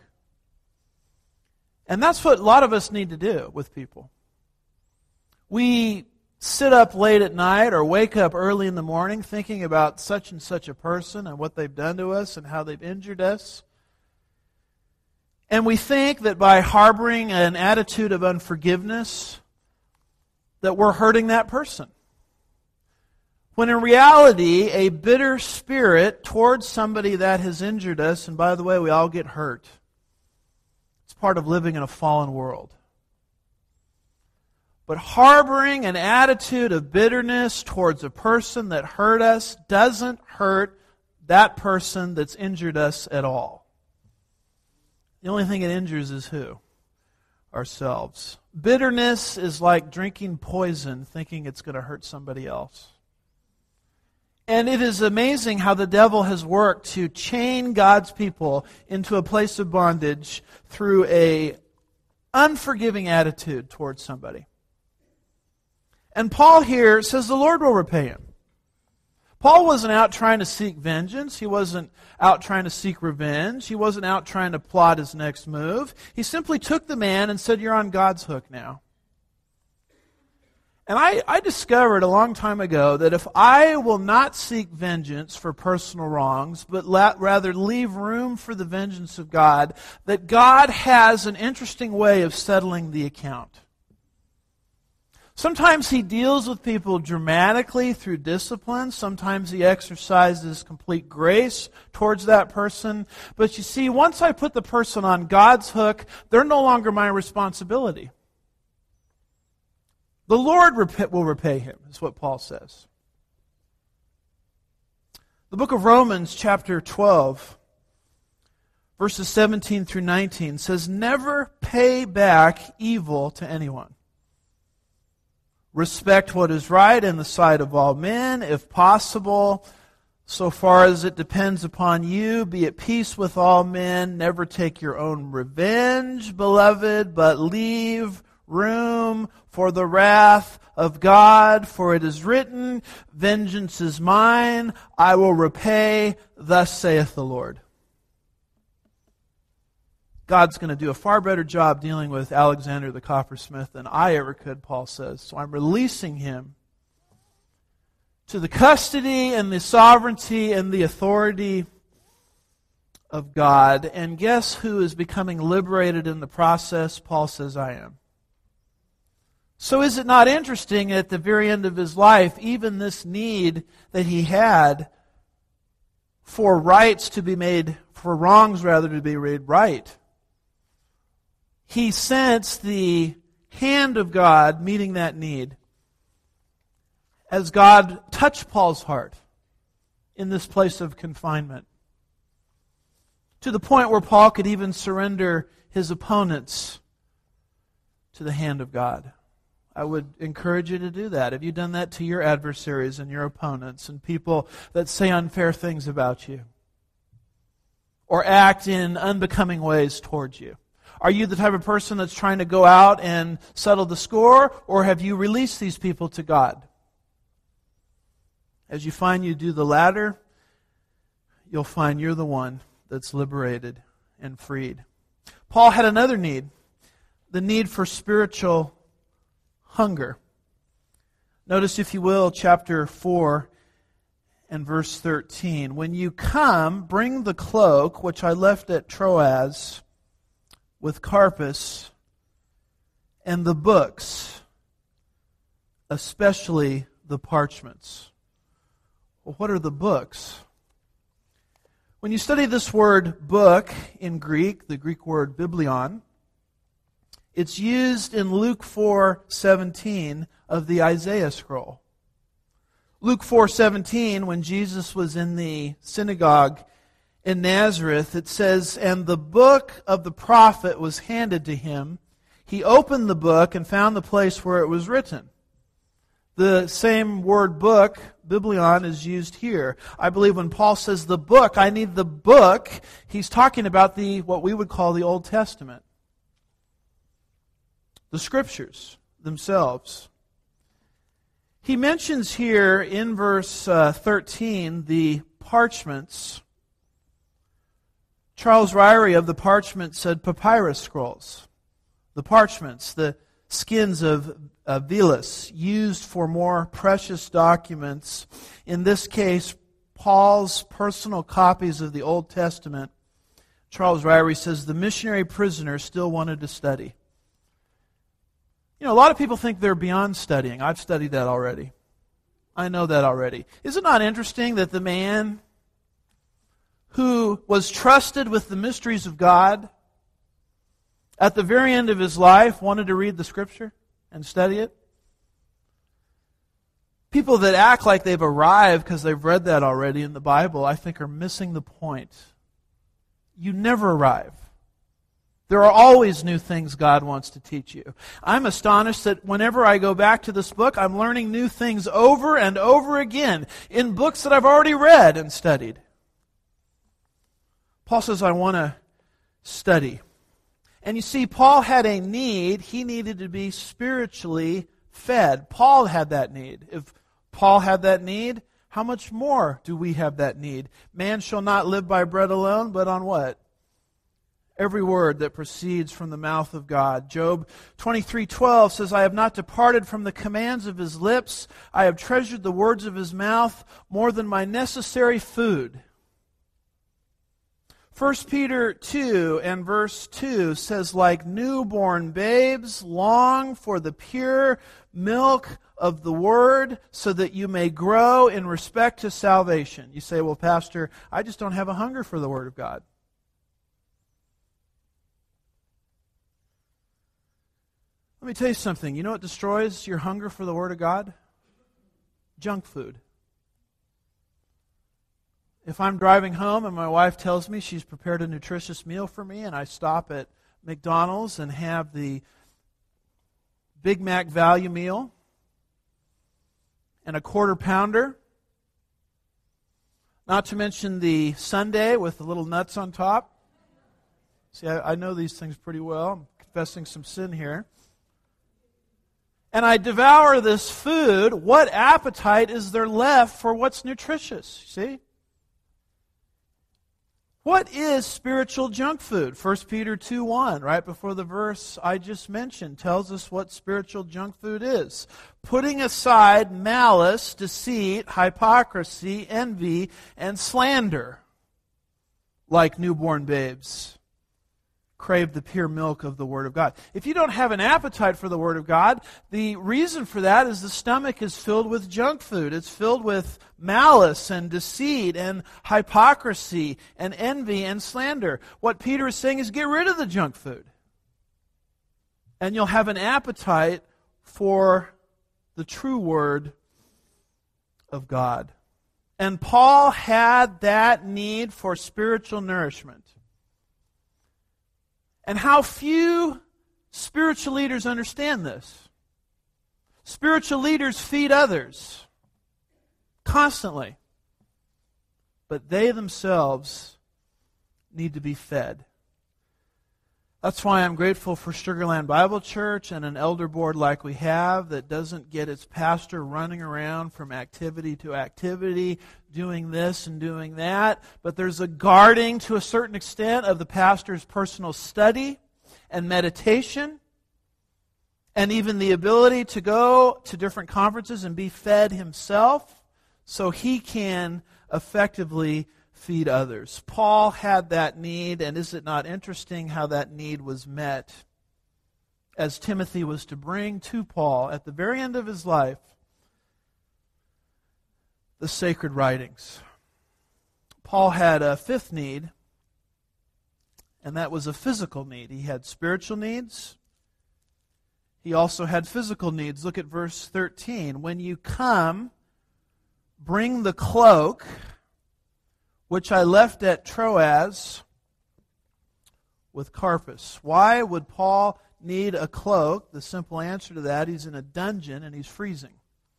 And that's what a lot of us need to do with people. We sit up late at night or wake up early in the morning thinking about such and such a person and what they've done to us and how they've injured us. And we think that by harboring an attitude of unforgiveness, that we're hurting that person. When in reality, a bitter spirit towards somebody that has injured us, and by the way, we all get hurt. It's part of living in a fallen world. But harboring an attitude of bitterness towards a person that hurt us doesn't hurt that person that's injured us at all. The only thing it injures is who? Ourselves. Bitterness is like drinking poison thinking it's going to hurt somebody else. And it is amazing how the devil has worked to chain God's people into a place of bondage through a unforgiving attitude towards somebody. And Paul here says the Lord will repay him. Paul wasn't out trying to seek vengeance. He wasn't out trying to seek revenge. He wasn't out trying to plot his next move. He simply took the man and said, "You're on God's hook now." And I discovered a long time ago that if I will not seek vengeance for personal wrongs, but rather leave room for the vengeance of God, that God has an interesting way of settling the account. Sometimes He deals with people dramatically through discipline. Sometimes He exercises complete grace towards that person. But you see, once I put the person on God's hook, they're no longer my responsibility. The Lord will repay him, is what Paul says. The book of Romans, chapter 12, verses 17 through 19, says, "Never pay back evil to anyone. Respect what is right in the sight of all men, if possible. So far as it depends upon you, be at peace with all men. Never take your own revenge, beloved, but leave room for the wrath of God, for it is written, 'Vengeance is mine, I will repay, thus saith the Lord.'" God's going to do a far better job dealing with Alexander the coppersmith than I ever could, Paul says. So I'm releasing him to the custody and the sovereignty and the authority of God. And guess who is becoming liberated in the process? Paul says, I am. So is it not interesting at the very end of his life, even this need that he had for rights to be made, for wrongs rather to be made right, he sensed the hand of God meeting that need as God touched Paul's heart in this place of confinement, to the point where Paul could even surrender his opponents to the hand of God. I would encourage you to do that. Have you done that to your adversaries and your opponents and people that say unfair things about you or act in unbecoming ways towards you? Are you the type of person that's trying to go out and settle the score, or have you released these people to God? As you find you do the latter, you'll find you're the one that's liberated and freed. Paul had another need, the need for spiritual hunger. Notice, if you will, chapter 4 and verse 13. "When you come, bring the cloak which I left at Troas with Carpus, and the books, especially the parchments." Well, what are the books? When you study this word book in Greek, the Greek word biblion, it's used in Luke 4:17 of the Isaiah scroll. Luke 4:17, when Jesus was in the synagogue in Nazareth, it says, "And the book of the prophet was handed to him. He opened the book and found the place where it was written." The same word book, biblion, is used here. I believe when Paul says the book, I need the book, he's talking about what we would call the Old Testament. The Scriptures themselves. He mentions here in verse 13 the parchments. Charles Ryrie of the parchment said papyrus scrolls. The parchments, the skins of Velus, used for more precious documents. In this case, Paul's personal copies of the Old Testament. Charles Ryrie says the missionary prisoner still wanted to study. You know, a lot of people think they're beyond studying. I've studied that already. I know that already. Is it not interesting that the man who was trusted with the mysteries of God at the very end of his life wanted to read the Scripture and study it? People that act like they've arrived because they've read that already in the Bible, I think, are missing the point. You never arrive. There are always new things God wants to teach you. I'm astonished that whenever I go back to this book, I'm learning new things over and over again in books that I've already read and studied. Paul says, I want to study. And you see, Paul had a need. He needed to be spiritually fed. Paul had that need. If Paul had that need, how much more do we have that need? Man shall not live by bread alone, but on what? Every word that proceeds from the mouth of God. Job 23:12 says, I have not departed from the commands of his lips. I have treasured the words of his mouth more than my necessary food. 1 Peter 2 and verse 2 says, like newborn babes, long for the pure milk of the Word, so that you may grow in respect to salvation. You say, well, Pastor, I just don't have a hunger for the Word of God. Let me tell you something. You know what destroys your hunger for the Word of God? Junk food. If I'm driving home and my wife tells me she's prepared a nutritious meal for me and I stop at McDonald's and have the Big Mac value meal and a quarter pounder, not to mention the sundae with the little nuts on top. See, I know these things pretty well. I'm confessing some sin here. And I devour this food, what appetite is there left for what's nutritious? See? What is spiritual junk food? 1 Peter 2:1, right before the verse I just mentioned, tells us what spiritual junk food is. Putting aside malice, deceit, hypocrisy, envy, and slander, like newborn babes. Crave the pure milk of the Word of God. If you don't have an appetite for the Word of God, the reason for that is the stomach is filled with junk food. It's filled with malice and deceit and hypocrisy and envy and slander. What Peter is saying is get rid of the junk food. And you'll have an appetite for the true Word of God. And Paul had that need for spiritual nourishment. And how few spiritual leaders understand this. Spiritual leaders feed others constantly, but they themselves need to be fed. That's why I'm grateful for Sugarland Bible Church and an elder board like we have that doesn't get its pastor running around from activity to activity, doing this and doing that. But there's a guarding to a certain extent of the pastor's personal study and meditation, and even the ability to go to different conferences and be fed himself so he can effectively feed others. Paul had that need, and is it not interesting how that need was met as Timothy was to bring to Paul at the very end of his life the sacred writings. Paul had a fifth need, and that was a physical need. He had spiritual needs. He also had physical needs. Look at verse 13. When you come, bring the cloak which I left at Troas with Carpus. Why would Paul need a cloak? The simple answer to that, he's in a dungeon and he's freezing.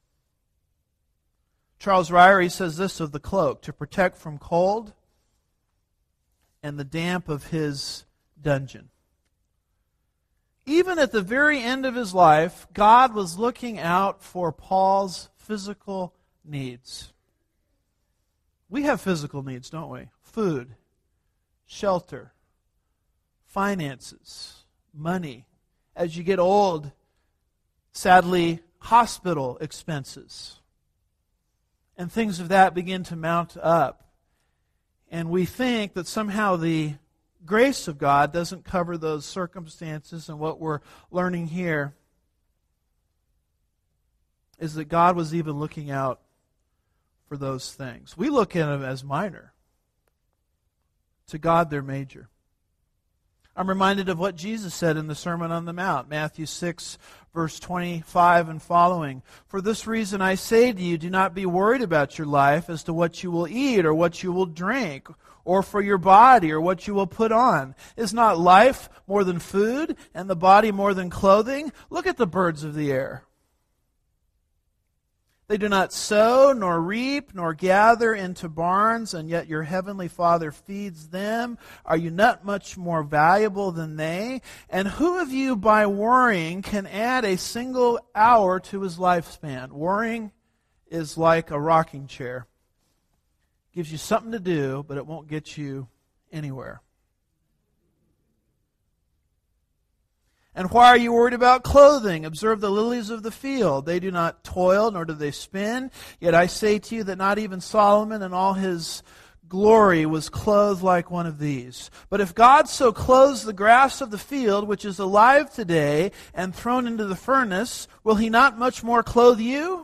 Charles Ryrie says this of the cloak: to protect from cold and the damp of his dungeon. Even at the very end of his life, God was looking out for Paul's physical needs. We have physical needs, don't we? Food, shelter, finances, money. As you get old, sadly, hospital expenses. And things of that begin to mount up. And we think that somehow the grace of God doesn't cover those circumstances. And what we're learning here is that God was even looking out for those things. We look at them as minor. To God, they're major. I'm reminded of what Jesus said in the Sermon on the Mount, Matthew 6, verse 25 and following. For this reason I say to you, do not be worried about your life as to what you will eat or what you will drink, or for your body or what you will put on. Is not life more than food, and the body more than clothing? Look at the birds of the air. They do not sow, nor reap, nor gather into barns, and yet your heavenly Father feeds them. Are you not much more valuable than they? And who of you, by worrying, can add a single hour to his lifespan? Worrying is like a rocking chair. Gives you something to do, but it won't get you anywhere. And why are you worried about clothing? Observe the lilies of the field. They do not toil, nor do they spin. Yet I say to you that not even Solomon in all his glory was clothed like one of these. But if God so clothes the grass of the field, which is alive today and thrown into the furnace, will he not much more clothe you?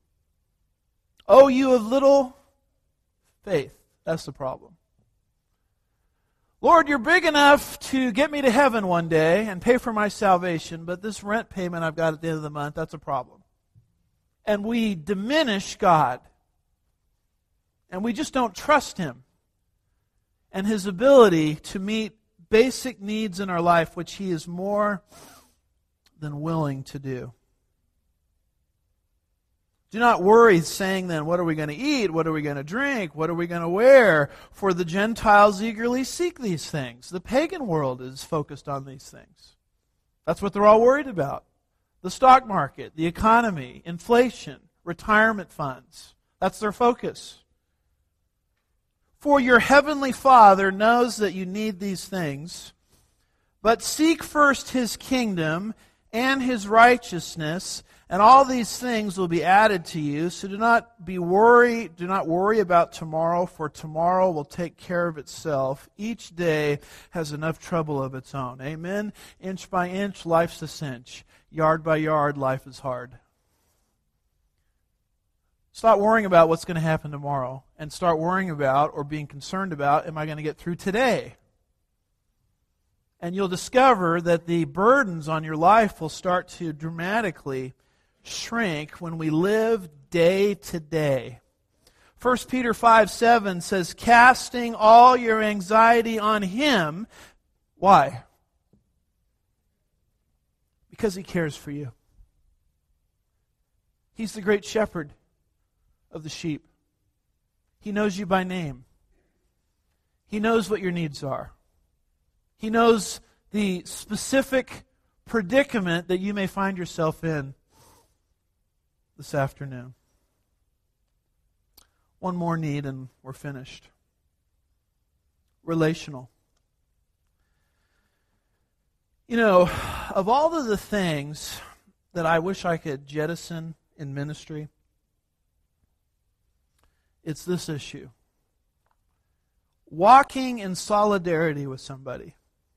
O you of little faith. That's the problem. Lord, you're big enough to get me to heaven one day and pay for my salvation, but this rent payment I've got at the end of the month, that's a problem. And we diminish God. And we just don't trust Him and His ability to meet basic needs in our life, which He is more than willing to do. Do not worry, saying then, what are we going to eat? What are we going to drink? What are we going to wear? For the Gentiles eagerly seek these things. The pagan world is focused on these things. That's what they're all worried about. The stock market, the economy, inflation, retirement funds. That's their focus. For your heavenly Father knows that you need these things, but seek first His kingdom and His righteousness, and all these things will be added to you. So do not worry about tomorrow, for tomorrow will take care of itself. Each day has enough trouble of its own. Amen? Inch by inch, life's a cinch. Yard by yard, life is hard. Stop worrying about what's going to happen tomorrow, and start worrying about or being concerned about, am I going to get through today? And you'll discover that the burdens on your life will start to dramatically shrink when we live day to day. 1 Peter 5:7 says, casting all your anxiety on Him. Why? Because He cares for you. He's the great shepherd of the sheep. He knows you by name. He knows what your needs are. He knows the specific predicament that you may find yourself in this afternoon. One more need and we're finished. Relational. You know, of all of the things that I wish I could jettison in ministry, it's this issue. Walking in solidarity with somebody.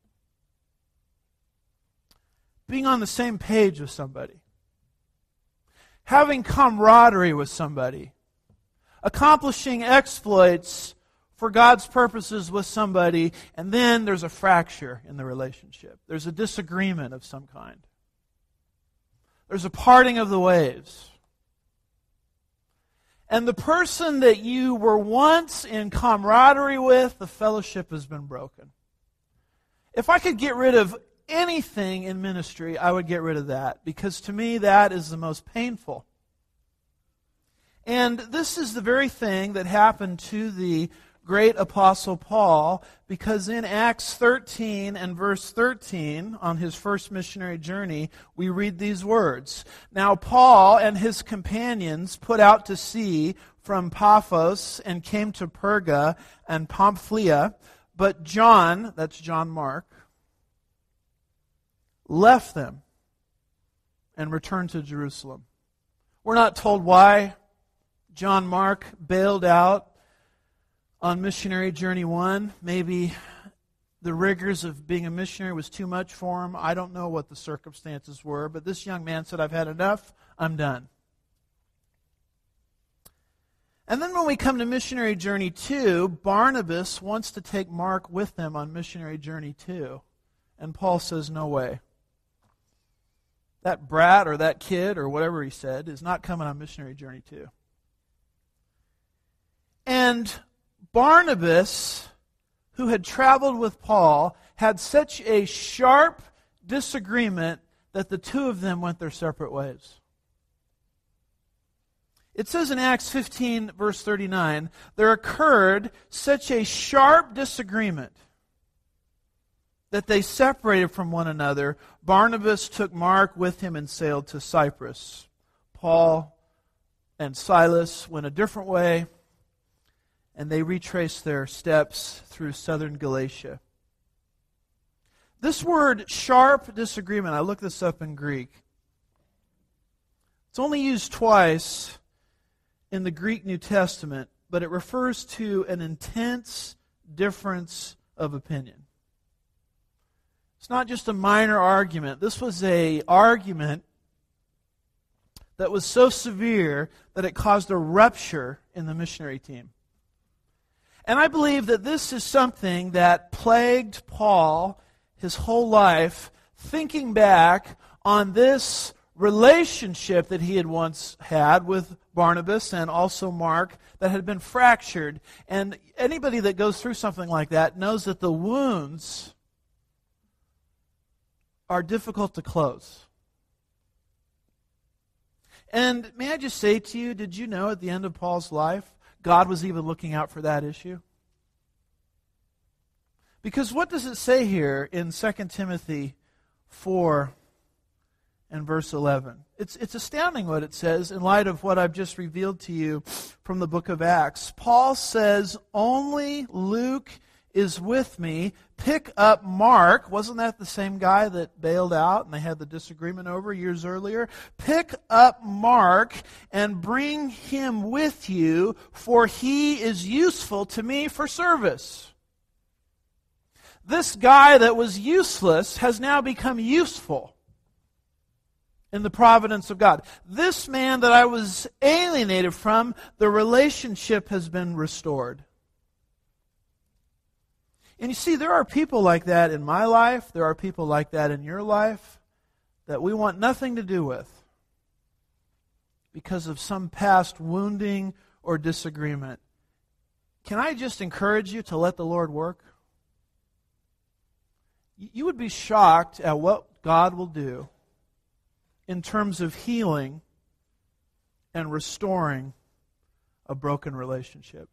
Being on the same page with somebody. Having camaraderie with somebody. Accomplishing exploits for God's purposes with somebody, and then there's a fracture in the relationship. There's a disagreement of some kind. There's a parting of the ways. And the person that you were once in camaraderie with, the fellowship has been broken. If I could get rid of anything in ministry, I would get rid of that, because to me that is the most painful. And this is the very thing that happened to the great Apostle Paul, because in Acts 13 and verse 13, on his first missionary journey, we read these words. Now Paul and his companions put out to sea from Paphos and came to Perga and Pamphylia, but John, that's John Mark, left them and returned to Jerusalem. We're not told why John Mark bailed out on missionary journey 1. Maybe the rigors of being a missionary was too much for him. I don't know what the circumstances were, but this young man said, I've had enough, I'm done. And then when we come to missionary journey 2, Barnabas wants to take Mark with them on missionary journey 2. And Paul says, no way. That brat or that kid or whatever he said is not coming on missionary journey too. And Barnabas, who had traveled with Paul, had such a sharp disagreement that the two of them went their separate ways. It says in Acts 15, verse 39, there occurred such a sharp disagreement that they separated from one another. Barnabas took Mark with him and sailed to Cyprus. Paul and Silas went a different way, and they retraced their steps through southern Galatia. This word, sharp disagreement, I looked this up in Greek. It's only used twice in the Greek New Testament, but it refers to an intense difference of opinion. It's not just a minor argument. This was an argument that was so severe that it caused a rupture in the missionary team. And I believe that this is something that plagued Paul his whole life, thinking back on this relationship that he had once had with Barnabas and also Mark that had been fractured. And anybody that goes through something like that knows that the wounds are difficult to close. And may I just say to you, did you know at the end of Paul's life, God was even looking out for that issue? Because what does it say here in 2 Timothy 4 and verse 11? It's astounding what it says in light of what I've just revealed to you from the book of Acts. Paul says, only Luke is with me. Pick up Mark. Wasn't that the same guy that bailed out and they had the disagreement over years earlier? Pick up Mark and bring him with you, for he is useful to me for service. This guy that was useless has now become useful in the providence of God. This man that I was alienated from, the relationship has been restored. And you see, there are people like that in my life, there are people like that in your life, that we want nothing to do with because of some past wounding or disagreement. Can I just encourage you to let the Lord work? You would be shocked at what God will do in terms of healing and restoring a broken relationship.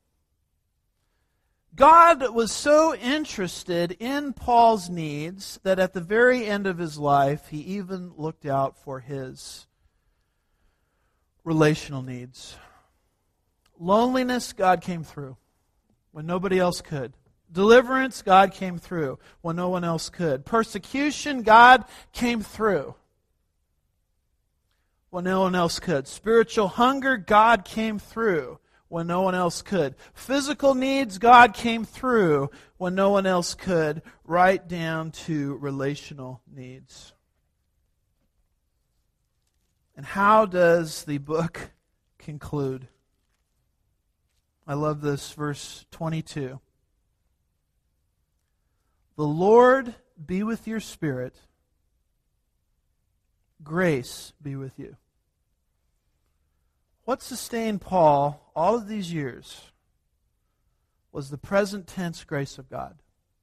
God was so interested in Paul's needs that at the very end of his life, he even looked out for his relational needs. Loneliness, God came through when nobody else could. Deliverance, God came through when no one else could. Persecution, God came through when no one else could. Spiritual hunger, God came through when no one else could. Physical needs, God came through when no one else could, right down to relational needs. And how does the book conclude? I love this, verse 22. The Lord be with your spirit. Grace be with you. What sustained Paul all of these years was the present tense grace of God.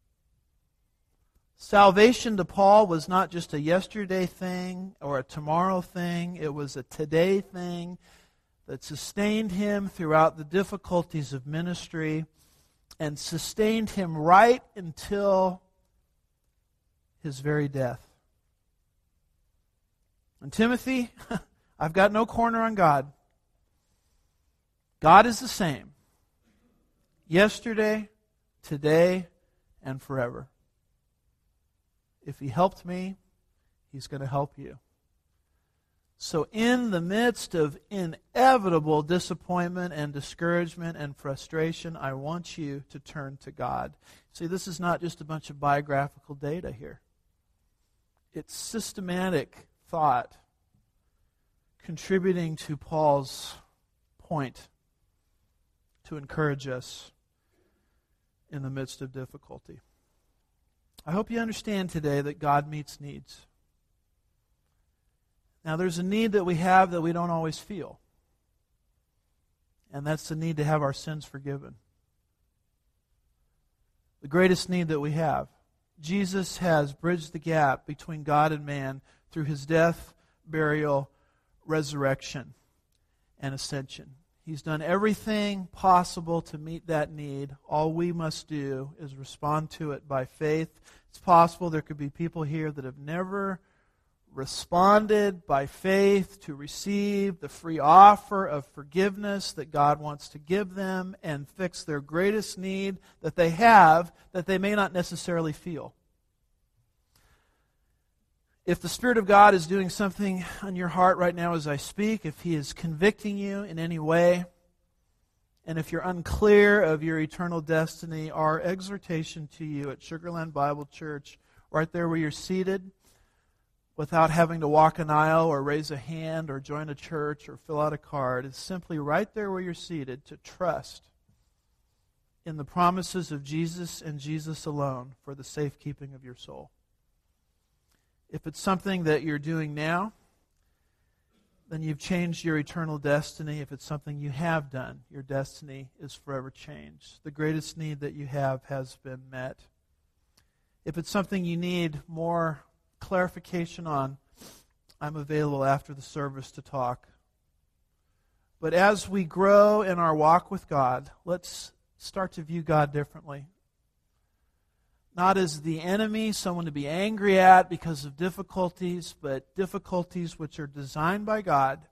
Salvation to Paul was not just a yesterday thing or a tomorrow thing. It was a today thing that sustained him throughout the difficulties of ministry and sustained him right until his very death. And Timothy, I've got no corner on God. God is the same. Yesterday, today, and forever. If He helped me, He's going to help you. So in the midst of inevitable disappointment and discouragement and frustration, I want you to turn to God. See, this is not just a bunch of biographical data here. It's systematic thought contributing to Paul's point to encourage us in the midst of difficulty. I hope you understand today that God meets needs. Now, there's a need that we have that we don't always feel. And that's the need to have our sins forgiven. The greatest need that we have. Jesus has bridged the gap between God and man through his death, burial, resurrection, and ascension. He's done everything possible to meet that need. All we must do is respond to it by faith. It's possible there could be people here that have never responded by faith to receive the free offer of forgiveness that God wants to give them and fix their greatest need that they have that they may not necessarily feel. If the Spirit of God is doing something on your heart right now as I speak, if He is convicting you in any way, and if you're unclear of your eternal destiny, our exhortation to you at Sugar Land Bible Church, right there where you're seated, without having to walk an aisle or raise a hand or join a church or fill out a card, is simply right there where you're seated to trust in the promises of Jesus and Jesus alone for the safekeeping of your soul. If it's something that you're doing now, then you've changed your eternal destiny. If it's something you have done, your destiny is forever changed. The greatest need that you have has been met. If it's something you need more clarification on, I'm available after the service to talk. But as we grow in our walk with God, let's start to view God differently. Not as the enemy, someone to be angry at because of difficulties, but difficulties which are designed by God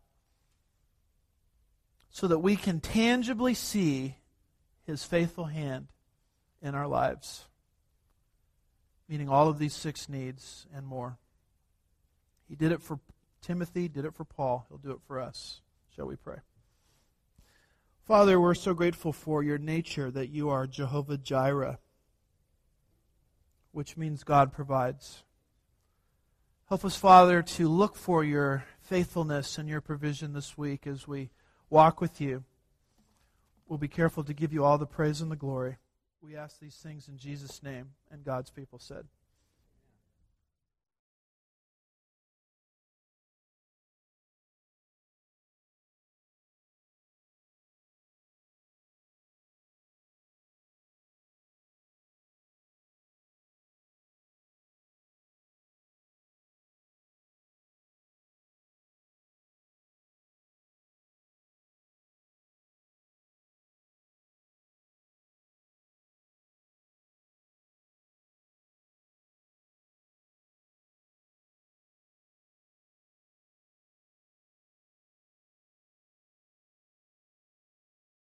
so that we can tangibly see His faithful hand in our lives, meeting all of these 6 needs and more. He did it for Timothy, did it for Paul. He'll do it for us. Shall we pray? Father, we're so grateful for your nature that you are Jehovah Jireh, which means God provides. Help us, Father, to look for your faithfulness and your provision this week as we walk with you. We'll be careful to give you all the praise and the glory. We ask these things in Jesus' name, and God's people said.